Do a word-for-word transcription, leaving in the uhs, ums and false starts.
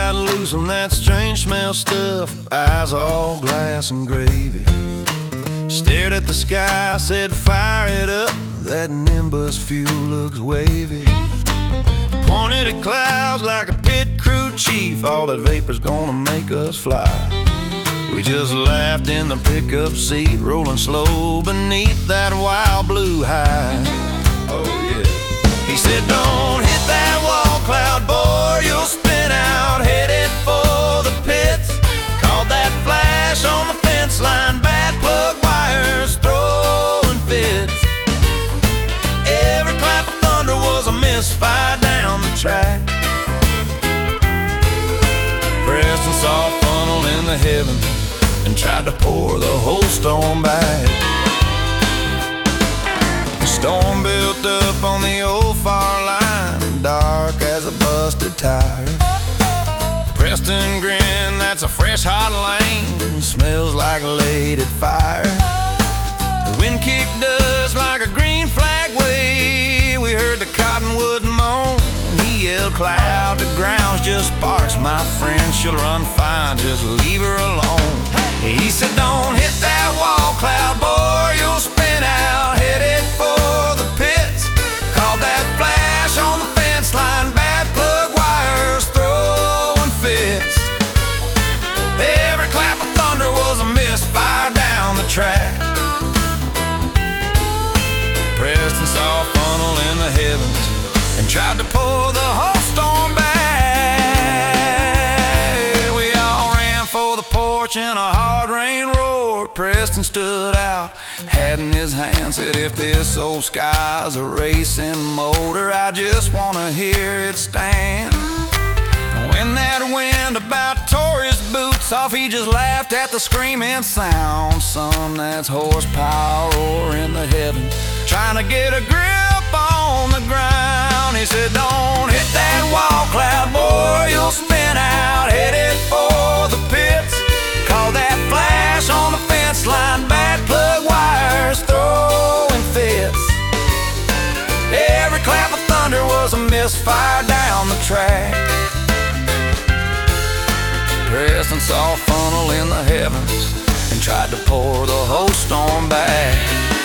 got loose on that strange smell stuff, eyes all glass and gravy. Stared at the sky, said fire it up, that Nimbus fuel looks wavy. Pointed at clouds like a pit crew chief, all that vapor's gonna make us fly. We just laughed in the pickup seat, rolling slow beneath that wild blue high. Oh yeah. He said, don't hit that wall cloud, boy, you'll spin out, headed for the pits. Called that flash on the fence line, bad plug wires throwing fits. Every clap of thunder was a misfire down the track. Preston saw a funnel in the heavens and tried to pour the whole storm back. The storm built up on the old far line, dark as a busted tire. Preston grinned, that's a fresh hot lane, smells like laid at fire. The wind kicked us like a green flag wave, we heard the cottonwood moan. He yelled, cloud, the ground's just sparks, my friend, she'll run fine, just leave her alone. He said, don't hit that wall cloud, boy, you'll spin out, headed for the pits. Called that flash on the fence line, bad plug wires throwing fits. Every clap of thunder was a misfire down the track. Preston saw a funnel in the heavens and tried to pull the whole storm back. We all ran for the porch and a hard rain roared. Preston stood out, hat in his hand, said, if this old sky's a racing motor, I just wanna hear it stand. When that wind about tore his boots off, he just laughed at the screaming sound. Son, that's horsepower roar in the heavens, trying to get a grip on the ground. He said, don't hit that wall cloud, boy, you'll spin out, headed for the pits. Call that flash on the fence line, bad plug wires throwing fits. Every clap of thunder was a misfire down the track. Preston saw a funnel in the heavens and tried to pour the whole storm back.